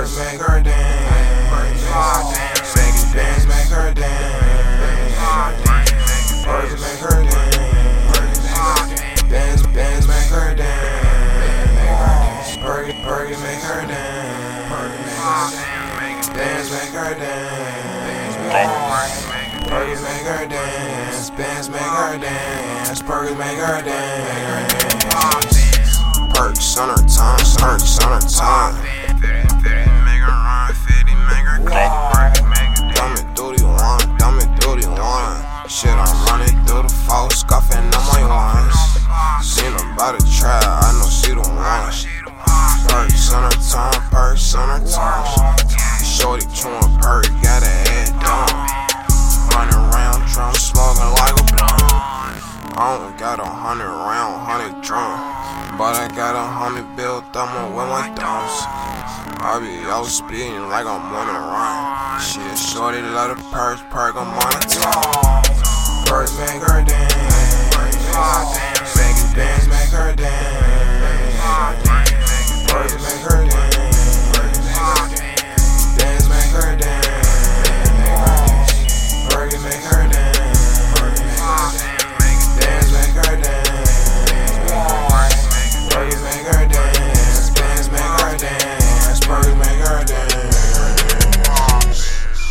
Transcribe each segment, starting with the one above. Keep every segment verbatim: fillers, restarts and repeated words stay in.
Perks make her dance. Second dance make her dance. Perks make her dance. Dance, dance make her dance. Perks, perks make her dance. Dance make her dance. Perks make her dance. Dance make her dance. Perks make her dance. Perks on her tongue, perks on her tongue. fifty make her run, fifty make her clap. Dumb it through the one, dumb it through the one. Shit, I'm running through the fall, scuffing on my ones. Seen her by the trap, I know she the one. Perks on her tongue, perks on her tongue. Shorty chewing perk, got her head down. Running around, drum smoking like a blunt. I don't got a hundred round, hundred drum, but I got a hundred bill thumber with my thumbs. I be out speeding like I'm on a run. Shit, shorty love the perks, perk, I'm on a tongue. Perks make her dance. Second dance make her dance. Perks make her dance. Dance make her dance. Perks make her dance. Dance make her dance. Perks make her dance. Dance make her dance. Perks make her dance.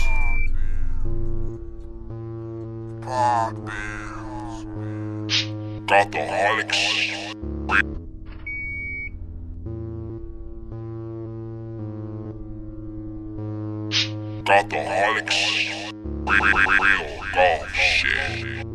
Pop bills. Got the holics. Got the holics. Real golf shit.